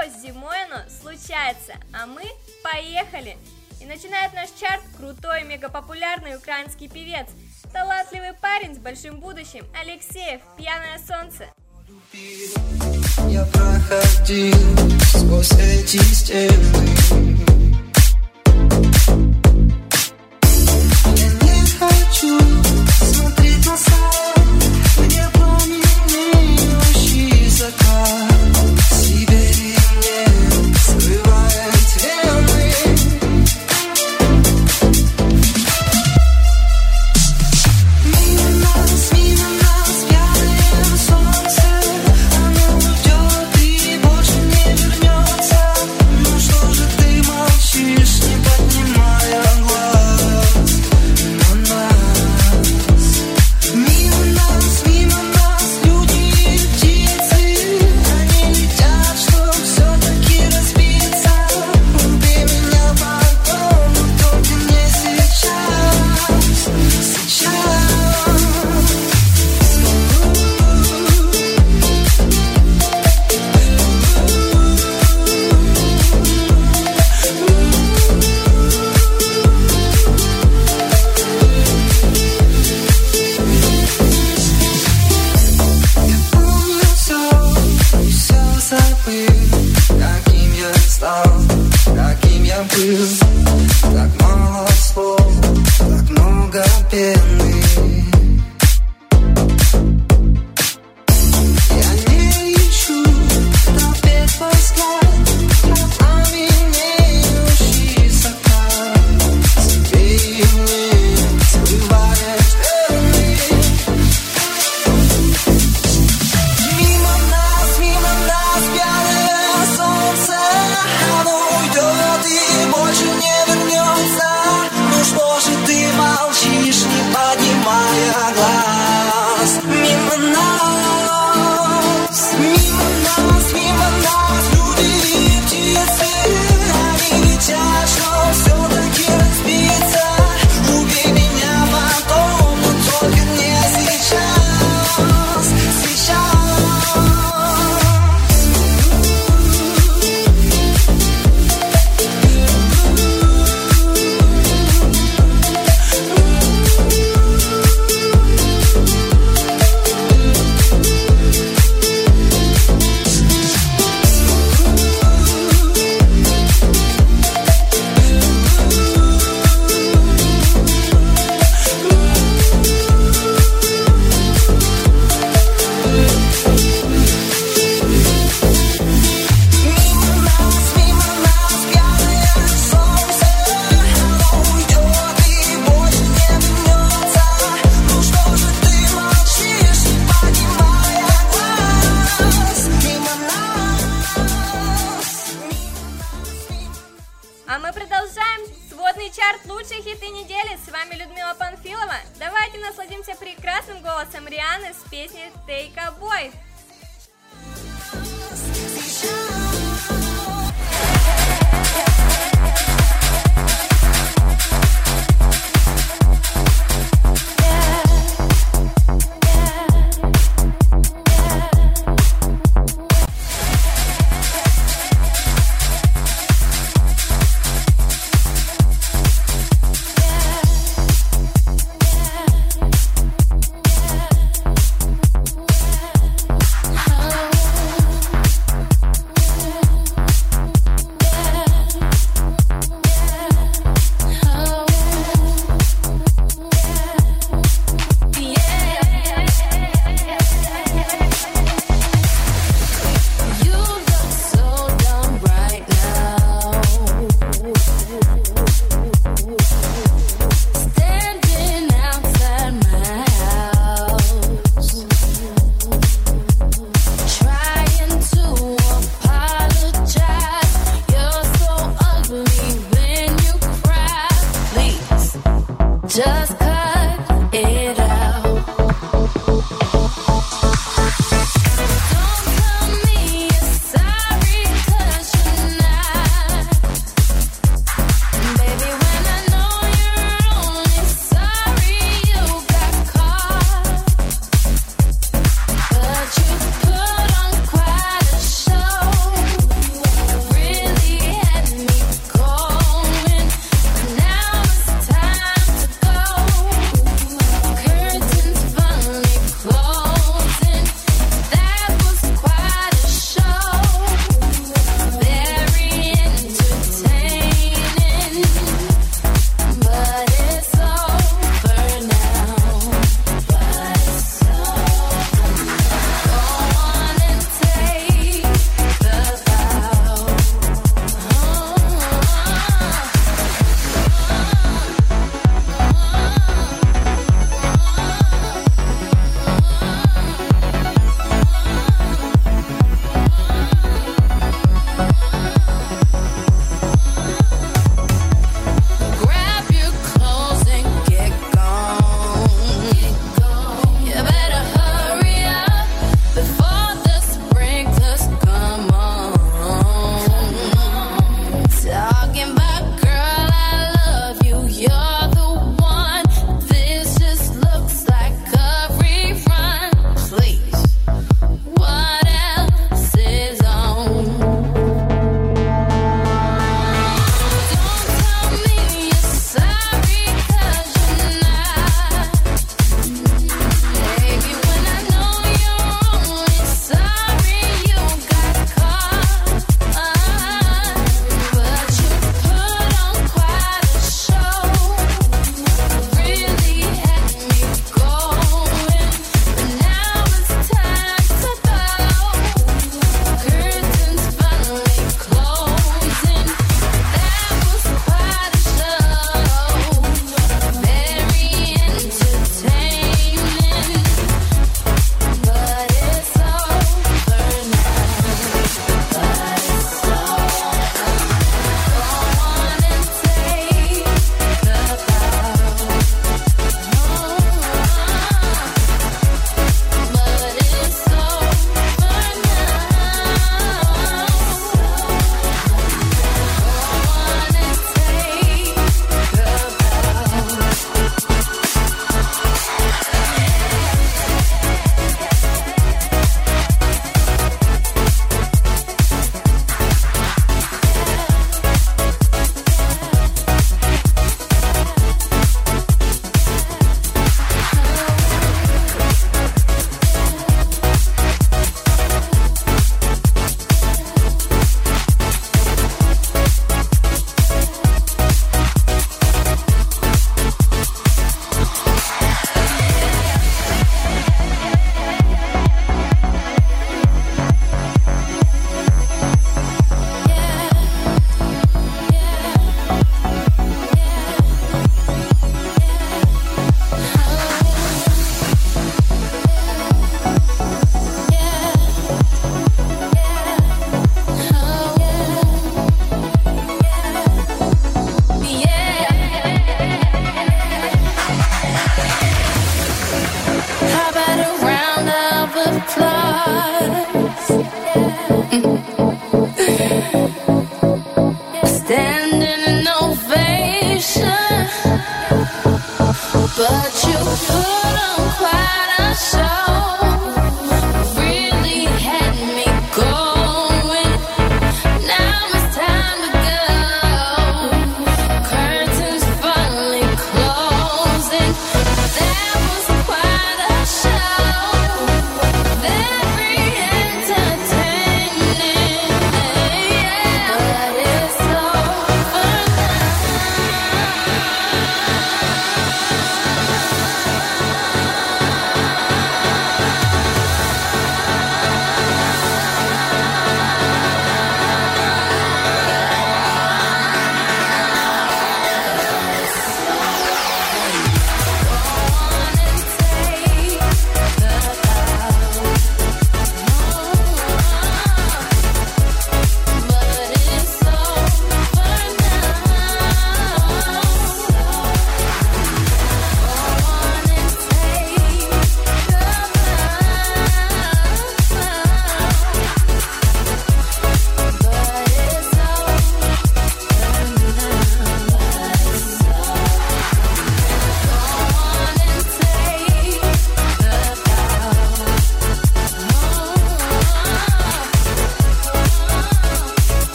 зимой оно случается, а мы поехали! И начинает наш чарт крутой, мегапопулярный украинский певец, талантливый парень с большим будущим, Алексеев, «Пьяное солнце». Я проходил сквозь эти стены. Я не хочу смотреть на сон, где пламенеющий закат. Сибири мне скрывает вены. Мимо нас пьяное солнце. Оно уйдет и больше не вернется. Ну что же ты молчишь, не поднимая глаз на нас? Мимо нас люди и птицы. Они летят, чтоб все-таки разбиться. Убей меня потом, но только не сейчас. Я помню все и все забыл, каким я стал, каким я был. Так мало слов, так много пены. Я не ищу в толпе твой взгляд, как пламенеющий закат. Тебе и мне скрывает вены. Мимо нас пьяное солнце. Оно уйдет и больше не вернется. Ну что же ты молчишь, не поднимая глаз? Мимо нас люди и птицы. Они летят, чтоб все-таки разбиться. Убей меня потом, но только не сейчас. А мы продолжаем сводный чарт «Лучшие хиты недели». С вами Людмила Панфилова. Давайте насладимся прекрасным голосом Рианы с песней «Take a Boy».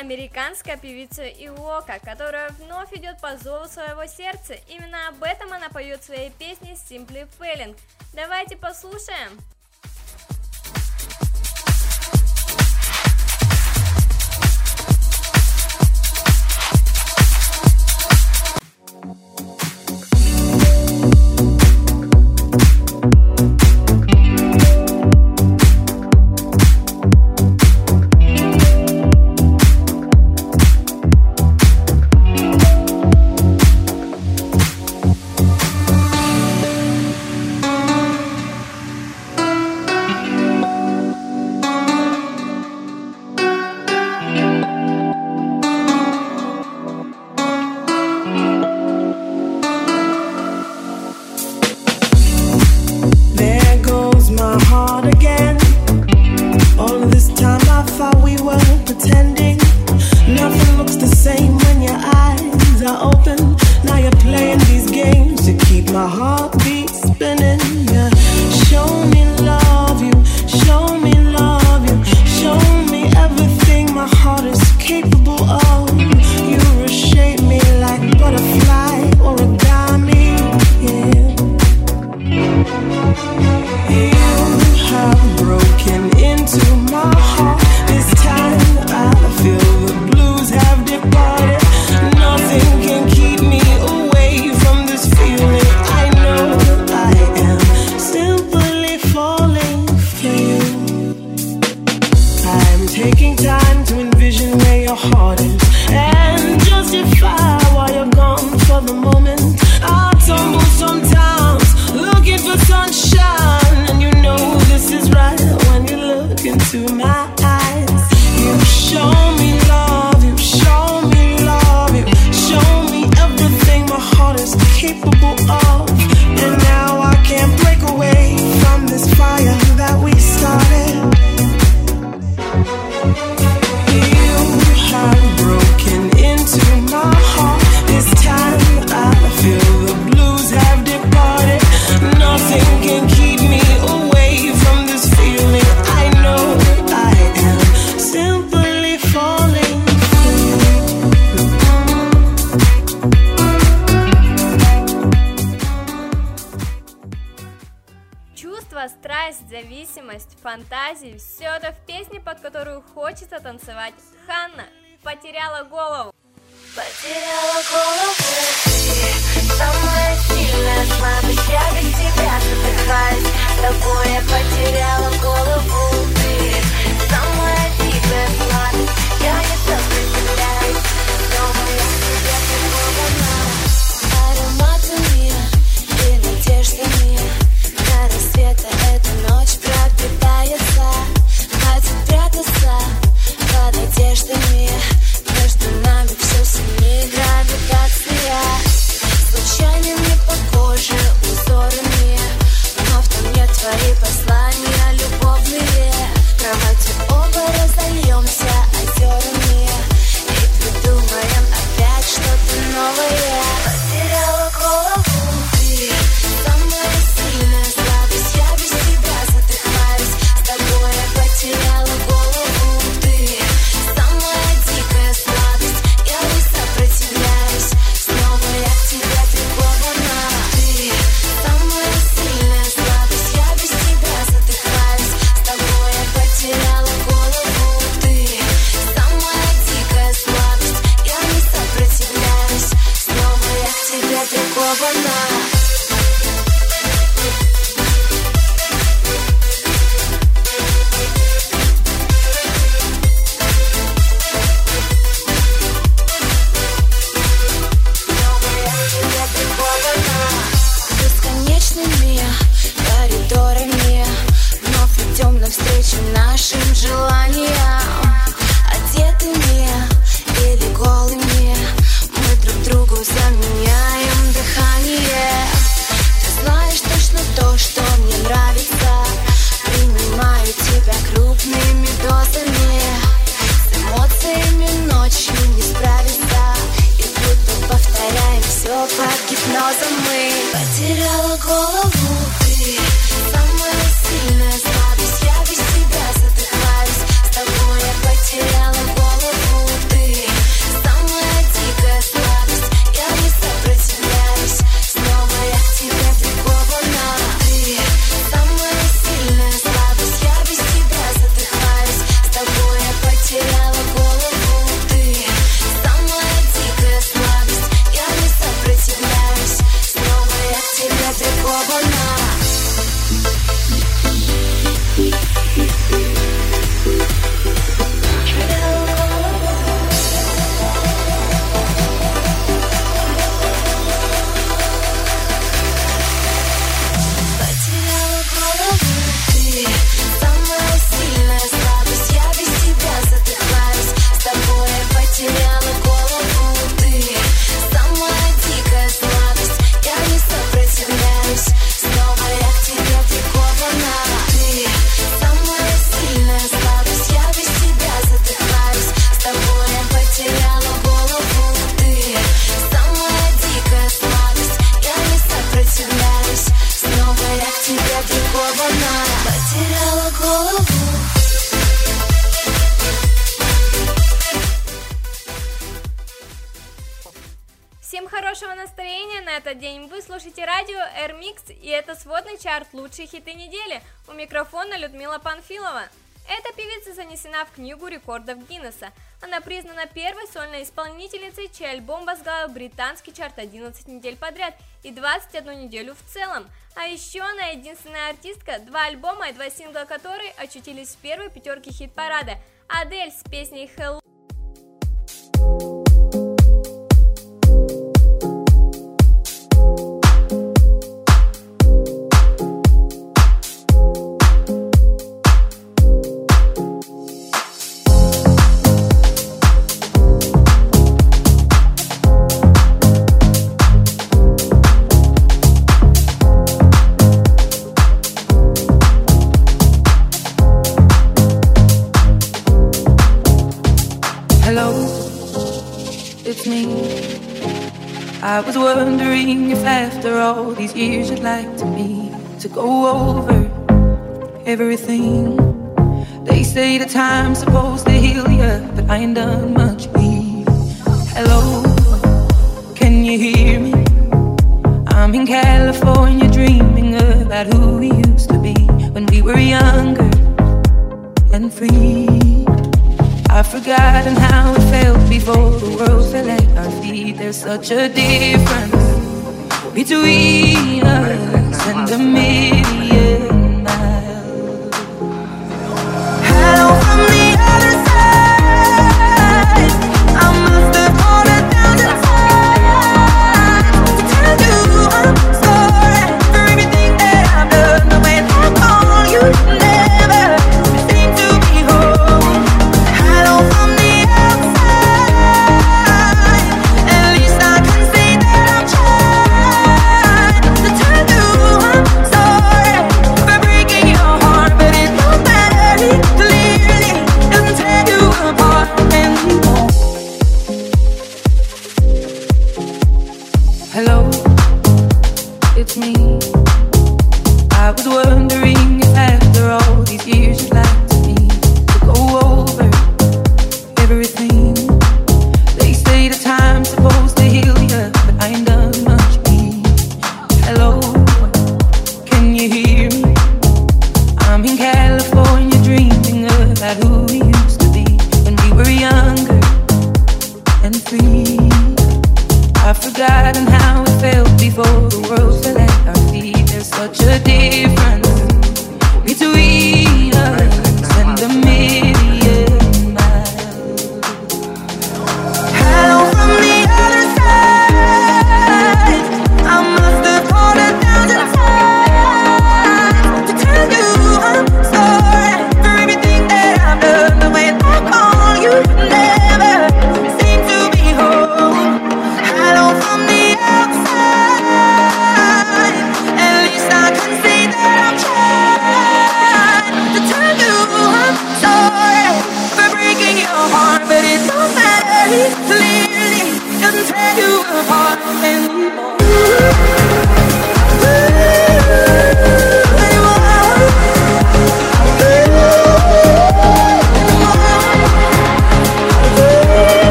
американская певица Иока, которая вновь идет по зову своего сердца. Именно об этом она поет в своей песне Simply Feeling. Давайте послушаем. Страсть, зависимость, фантазии – все это в песне, под которую хочется танцевать. Ханна потеряла голову. Потеряла голову ты, самая сильная слабость, я без тебя задыхаюсь. С тобой я потеряла голову ты, самая дикая сладость, я не сопротивляюсь. Дома я тебя прикована. Ароматы мира и надежда мира. До рассвета эта ночь пропитается. Хватит прятаться под одеждами. Между нами все сильнее гравитация. Случайно не похожи узорами, но в том нет твои послания любовные. В кровати оба разольемся озерами и придумаем опять что-то новое. Потеряла голову ты, самая сильная слабость, я без тебя задыхаюсь. С тобой я потеряла голову ты, самая дикая сладость, я не сопротивляюсь. Снова я к тебе прикована. Ты самая сильная слабость, я без тебя задыхаюсь. С тобой я потеряла голову ты, самая дикая слабость, я не сопротивляюсь. Снова я к тебе прикована. Бесконечными коридорами вновь идем навстречу нашим желаниям. Одетыми или голыми мы друг другу заменяем дыхание. Ты знаешь точно то, что мне нравится. Принимаю тебя крупными дозами. С эмоциями ночью не справиться, и будто повторяем все под гипнозом мы. Потеряла голову ты, самая сильная слабость, я без тебя задыхаюсь. С тобой я потеряла голову ты, голову. Всем хорошего настроения на этот день. Вы слушаете радио R-Mix, и это сводный чарт «Лучшие хиты недели». У микрофона Людмила Панфилова. Эта певица занесена в книгу рекордов Гиннесса. Она признана первой сольной исполнительницей, чей альбом возглавил британский чарт 11 недель подряд и 21 неделю в целом. А еще она единственная артистка, 2 альбома и 2 сингла которой очутились в первой пятерке хит-парада. Адель с песней «Hello». It's me. I was wondering if after all these years you'd like to go over everything. They say the time's supposed to heal you, but I ain't done much either. Hello, can you hear me? I'm in California dreaming about who we used to be when we were younger and free. I've forgotten how it felt before the world fell at our feet. There's such a difference between us and a million miles. Hello from the other side. I must have fallen down the times to tell you I'm sorry for everything that I've done. But when I call you, never seem to be home. From the outside, at least I can say that I'm trying to tell you I'm sorry.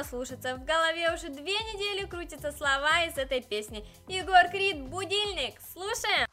наслушаться. В голове уже 2 недели крутятся слова из этой песни. Егор Крид, «Будильник». Слушаем!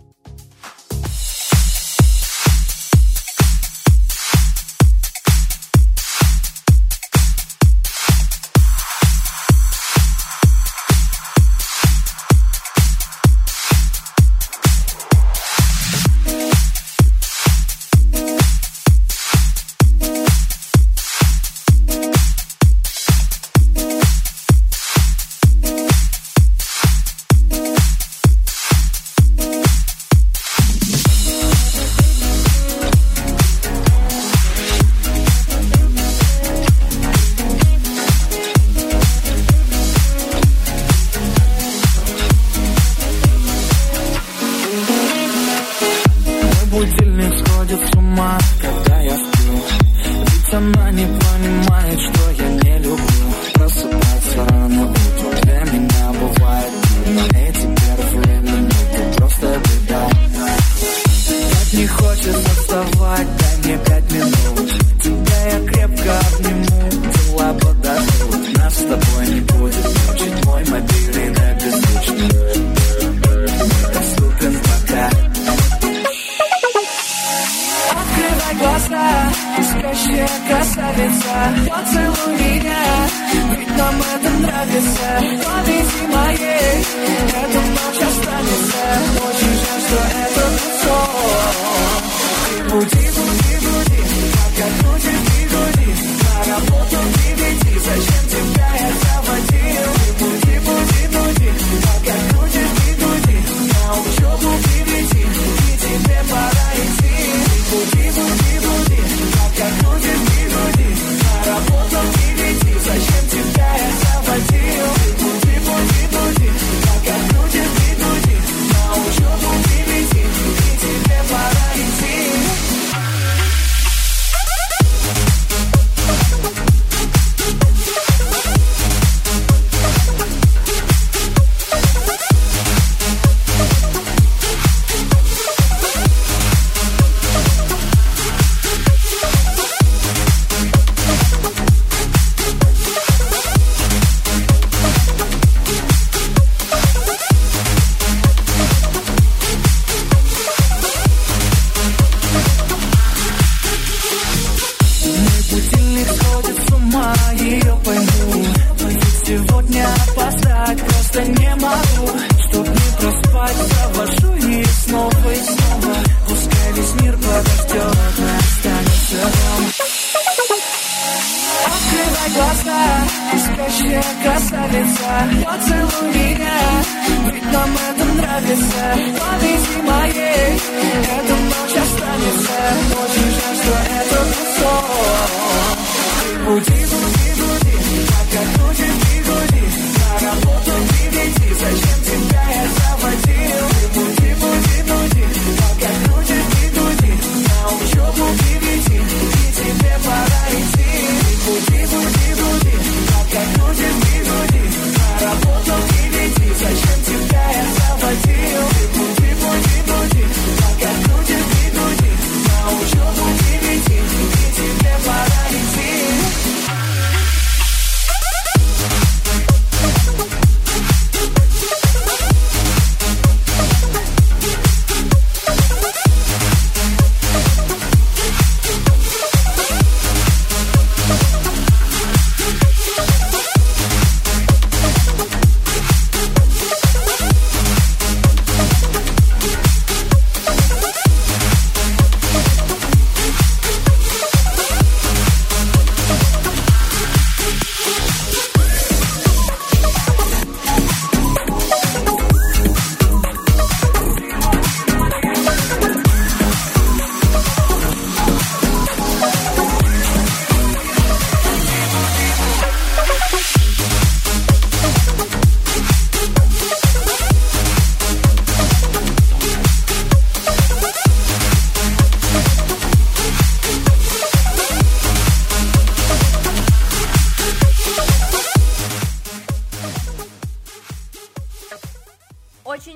Будильник сходит с ума, когда я сплю. Ведь она не понимает, что я не люблю просыпаться рано утром. Для меня бывает трудно, и теперь время минуты просто беда. Так не хочется вставать, дай мне 5 минут. Тебя я крепко обниму, дела подождут. Нас с тобой не будет мучить, мой мобильный на беззвучный. Доступен пока. Открывай глаза, спящая красавица, поцелуй меня, ведь нам это нравится. Поведи моей, эта ночь останется. Очень жаль, что это сон. Ты буди, буди, буди, как крутишь бигуди. На работу не веди, зачем тебя я заводил? Ты буди, буди, буди, как крутишь бигуди. На учебу приведи, и тебе пора идти. Буди, буди, буди, как крутишь бигуди. На работу не веди, зачем тебя я заводил? Буди, буди, буди, как крутишь бигуди. На учебу приведи, и тебе пора идти. Будильник сходит с ума, ее пойму. Ведь сегодня опоздать просто не могу. Чтоб не проспать, завожу ее снова и снова. Пускай весь мир подождет, но останется дома. Открывай глаза, спящая красавица, поцелуй меня, ведь нам это нравится. Поведи моей, эта ночь останется. Очень жаль, что это сон. Буди, буди, буди, как крутишь бигуди. На работу приведи, зачем тебя я заводил? Буди, буди, буди, как крутишь бигуди. На учебу приведи, и тебе пора идти. Буди, буди, буди, как крутишь бигуди. На работу приведи, зачем тебя я заводил? Буди, буди, буди, как крутишь бигуди. На учебу приведи, и тебе пора идти.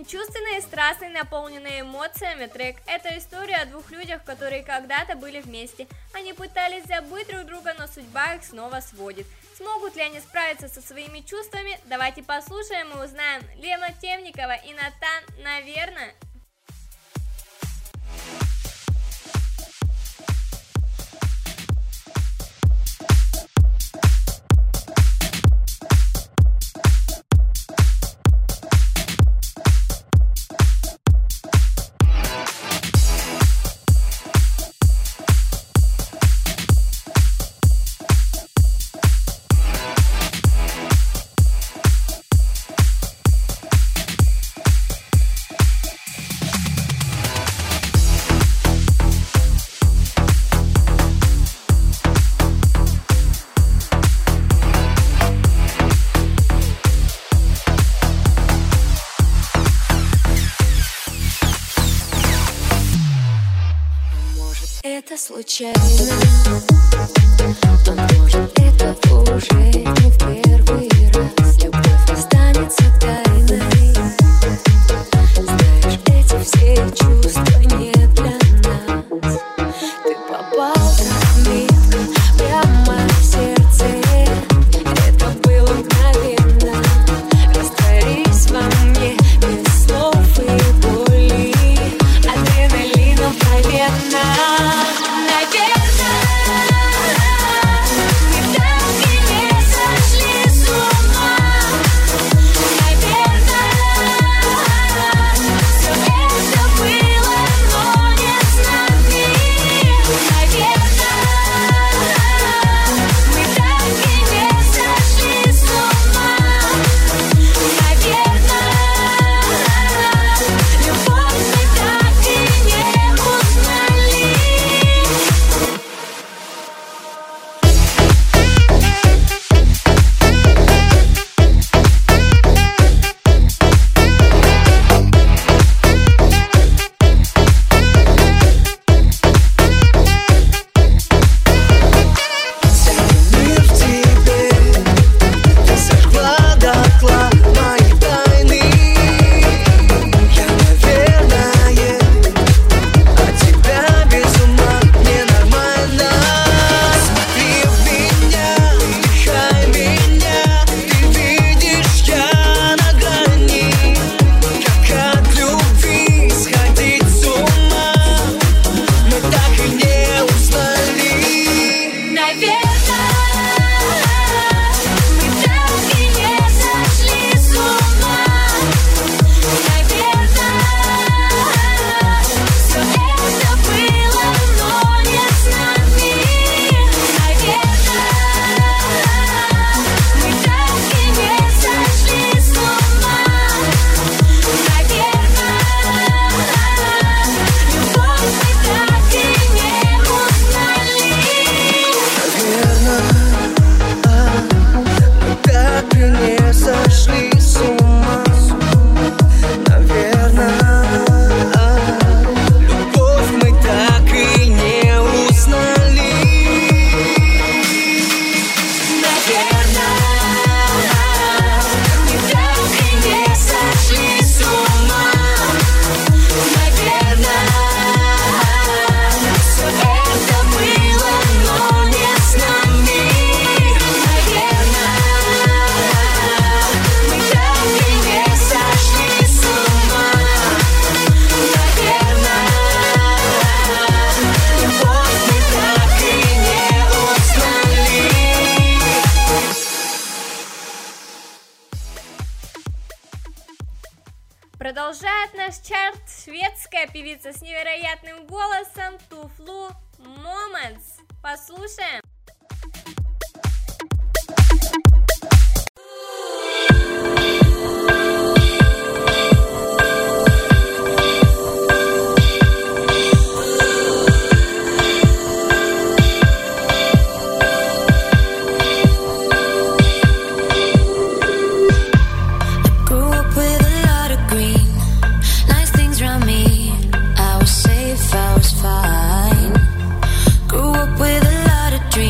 Чувственный, страстный, наполненный эмоциями трек – это история о двух людях, которые когда-то были вместе. Они пытались забыть друг друга, но судьба их снова сводит. Смогут ли они справиться со своими чувствами? Давайте послушаем и узнаем. Лена Темникова и Натан, наверное. Это случайно, а может это уже не в первый раз. Любовь останется тайной. Знаешь, эти все чувства не для нас. Ты попал как нитка прямо в сердце. Это было мгновенно. Растворись во мне без слов и боли. Адреналином проверно. Продолжает наш чарт шведская певица с невероятным голосом Туфлу Moments. Послушаем. Fine. Grew up with a lot of dreams.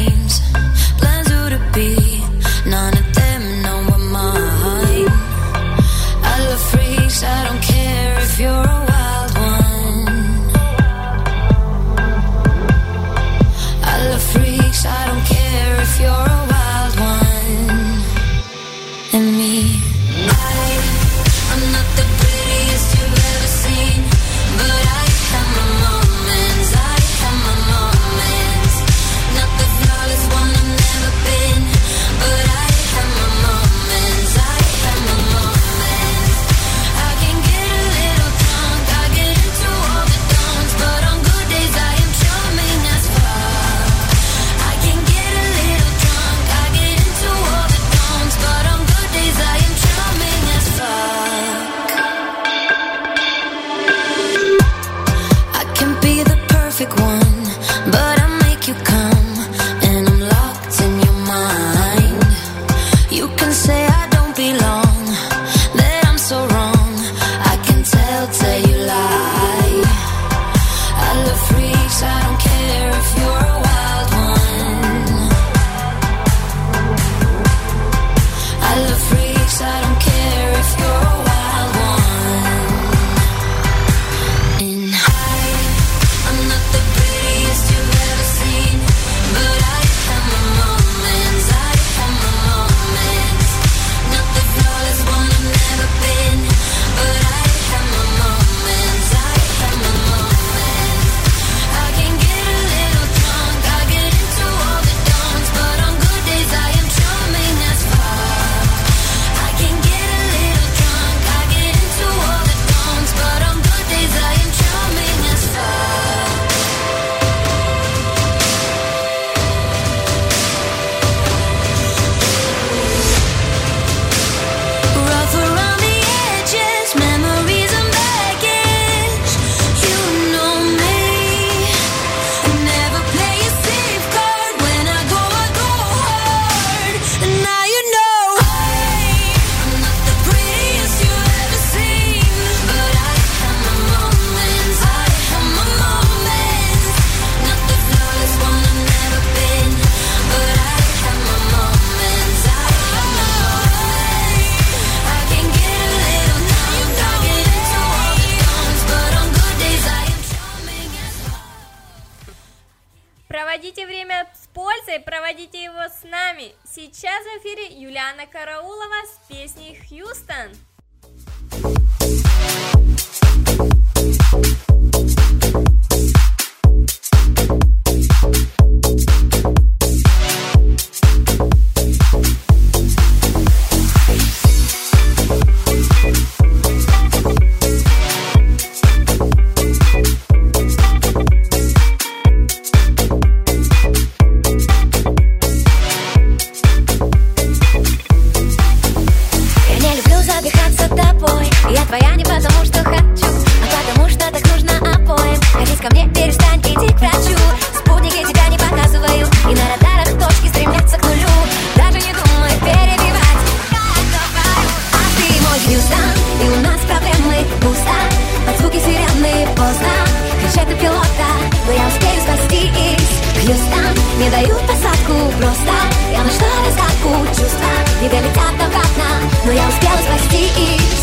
в эфире Юлиана Караулова с песней «Хьюстон». Я твоя не потому, что хочу, а потому, что так нужно обоим. Ходить ко мне, перестань, иди к врачу. Спутники тебя не показываю, и на радарах точки стремятся к нулю. Даже не думай перебивать, я говорю. А ты мой Хьюстон, и у нас проблемы пусто. Под звуки сирены поздно кричать на пилота, но я успею спастись. Хьюстон, не дают посадку просто. Я нашла разгадку, чувства не долетят обратно, но я успела спастись.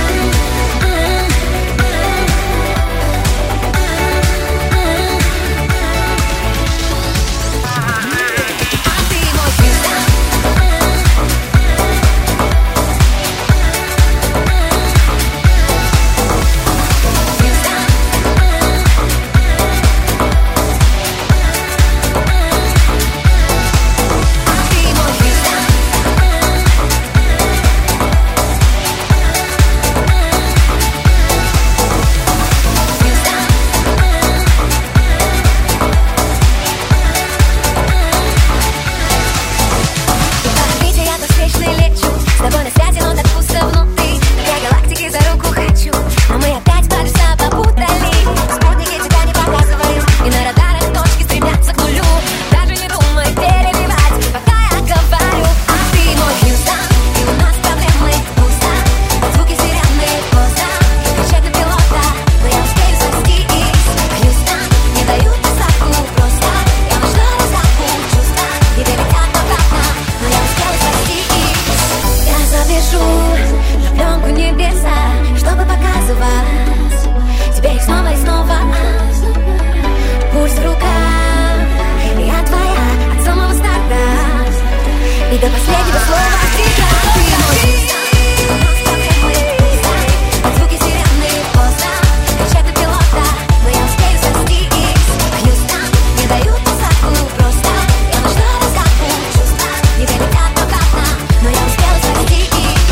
До последнего слова звуки сирены поздно кричать на пилота, но я успею спастись. Хьюстон, не дают посадку просто. Я нашла разгадку, чувства не долетят обратно, но я успела спастись.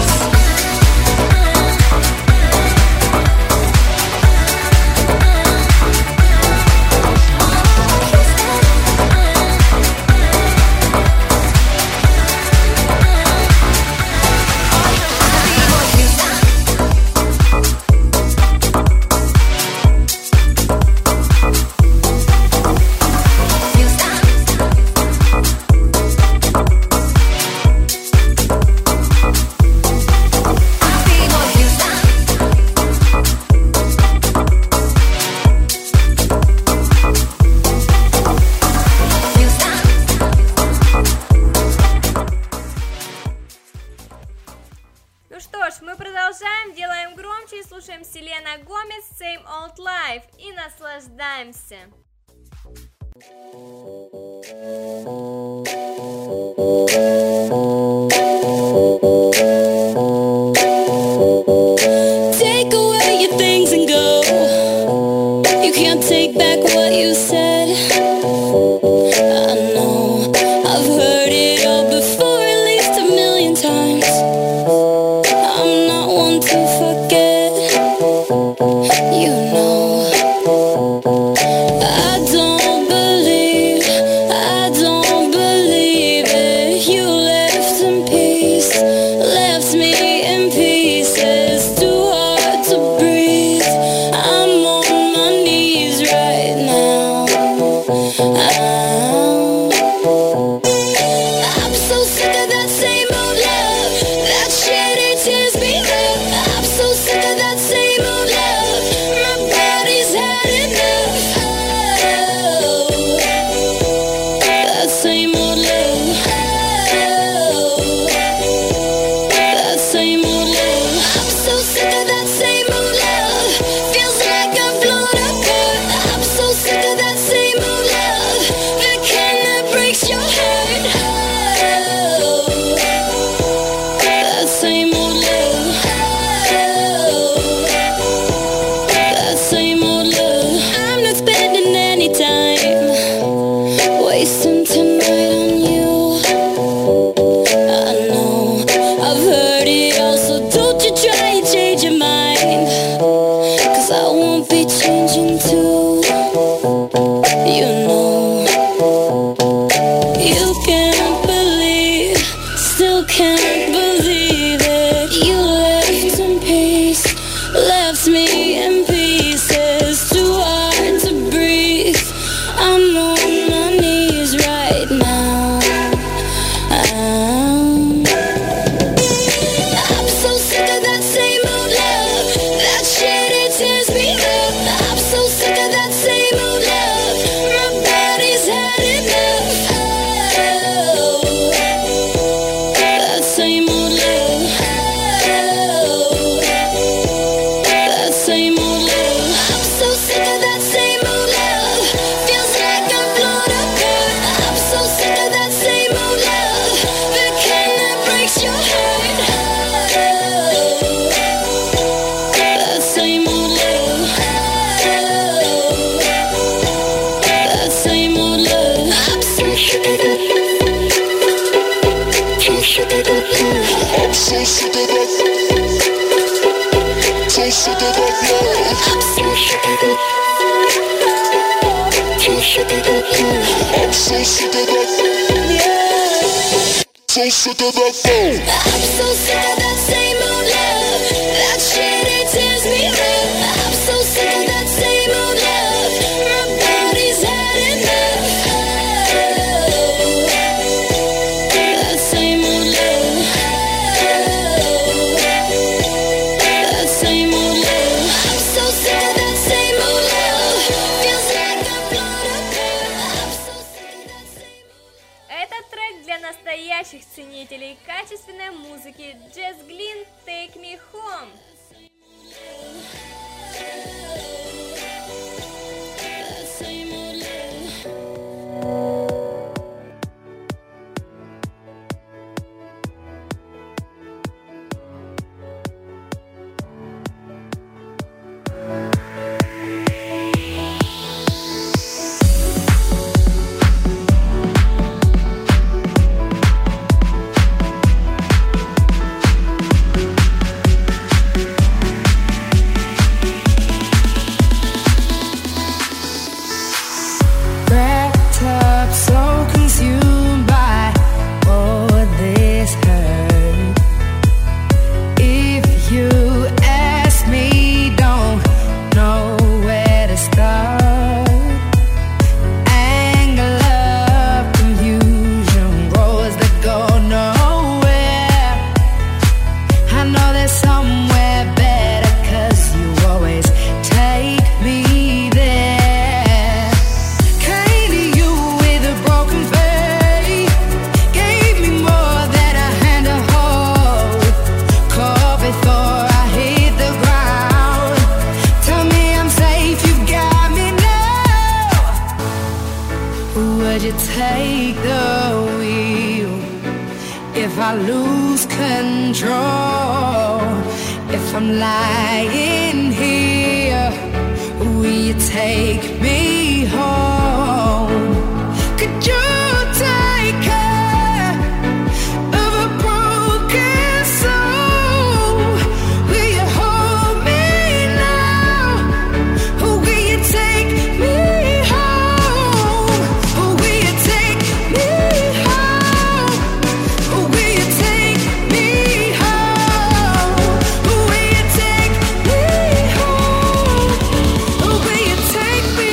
Ну что ж, мы продолжаем, делаем громче и слушаем Селена Гомес Same Old Life и наслаждаемся. Take away your things and go. You can't take back what you said. I know I've heard it all before, at least 1,000,000 times. I'm not one to forget. You know I don't believe sick of that. So sick of that love. So sick of that. So sick of that love. I'm so sick of that. So sick of that phone. I'm so sick of that same old love. That shit, it tears me up. I'm so sick of that same old love. My body's had enough. That same old love. That same old love. I'm so sick of that same old love. Feels like I'm blown up. I'm so sick of that same old love. Этот трек для настоящих ценителей качественной музыки. Jess Glynn, Take Me Home. That same old love. Wrapped up, so consumed by all this hurt. If you ask me, don't know where to start. Anger, love, confusion, roads that go nowhere. I know there's somewhere better, 'cause you always take me there. Came to you with a broken faith, gave me more than a hand to hold. Caught before I hit the ground. Tell me I'm safe, you've got me now. Would you take the wheel if I lose control? If I'm lying here, will you take me home? Could you take care of a broken soul? Will you hold me now? Or will you take me home? Or will you take me home? Or will you take me home? Or will you take me home? Or will you take me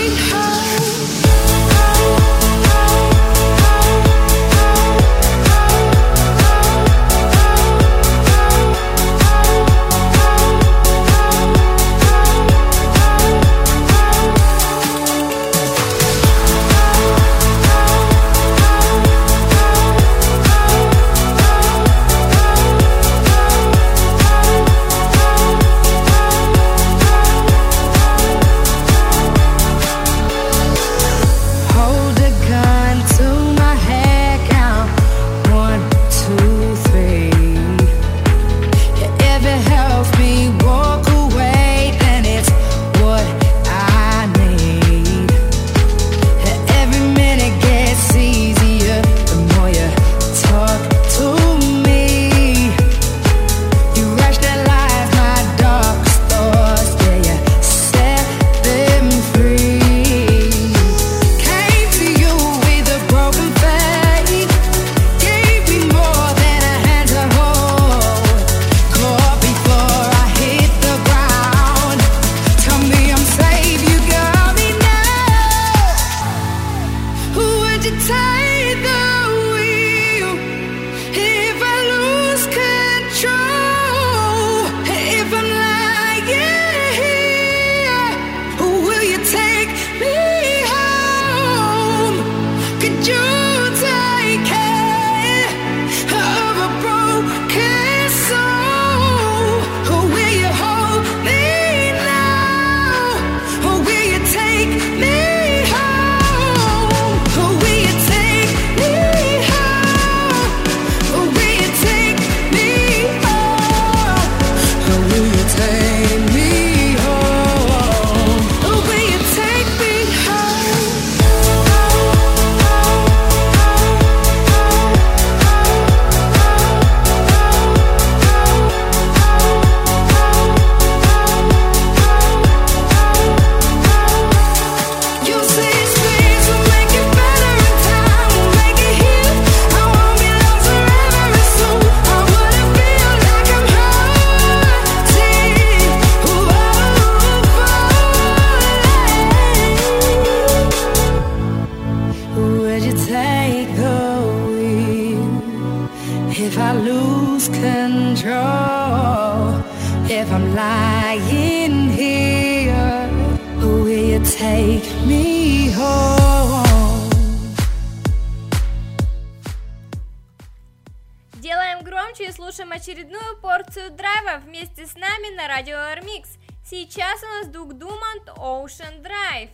lose control. If I'm lying here, will you take me home? Делаем громче и слушаем очередную порцию драйва вместе с нами на радио Airmix. Сейчас у нас Дуг Думант Ocean Drive.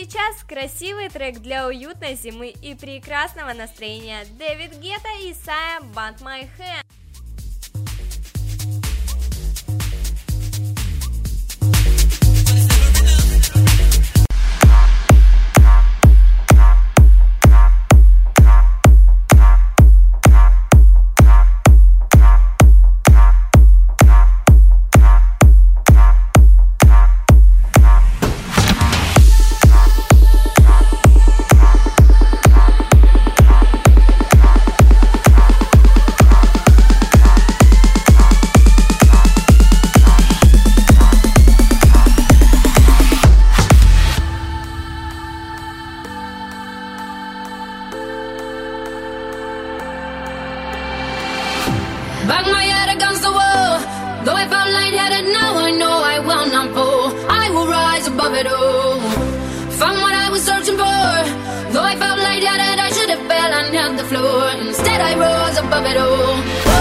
сейчас красивый трек для уютной зимы и прекрасного настроения. Дэвид Гетта и Сая «Bump My Hand». Bang my head against the wall. Though I felt lightheaded, now I know I will not fall. I will rise above it all. Found what I was searching for. Though I felt lightheaded, I should have fell and hit the floor. Instead I rose above it all.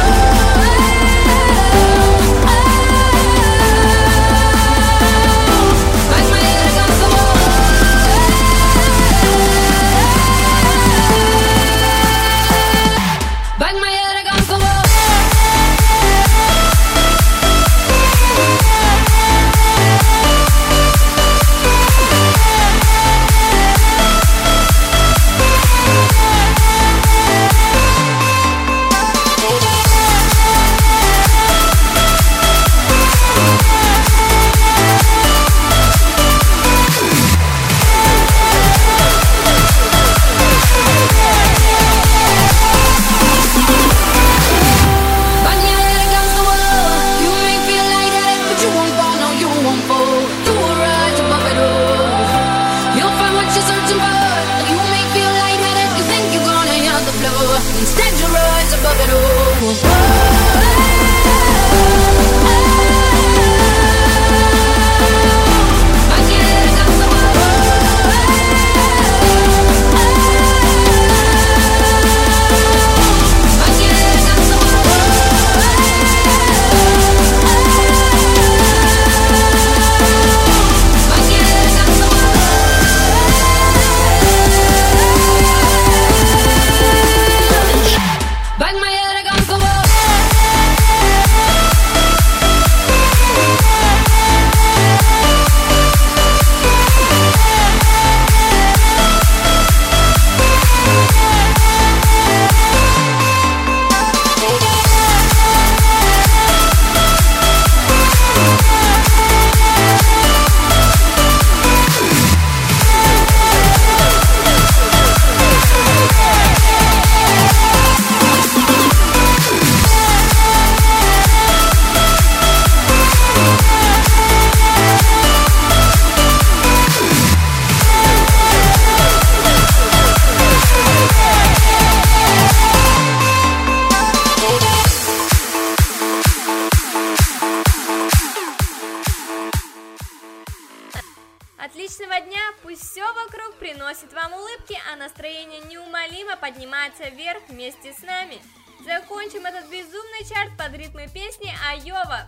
Bang my head against the wall. Bang my head against the wall. Instead you rise above it all. Bang my head against the wall. Отличного дня, пусть все вокруг приносит вам улыбки, а настроение неумолимо поднимается вверх вместе с нами. Закончим этот безумный чарт под ритмы песни Айова.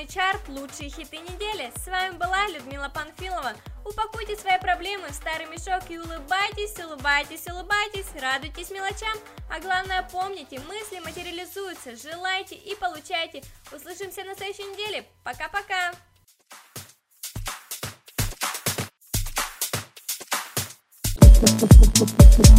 чарт «Лучшие хиты недели». С вами была Людмила Панфилова. Упакуйте свои проблемы в старый мешок и улыбайтесь, улыбайтесь, улыбайтесь, радуйтесь мелочам. А главное, помните, мысли материализуются, желайте и получайте. Услышимся на следующей неделе. Пока-пока!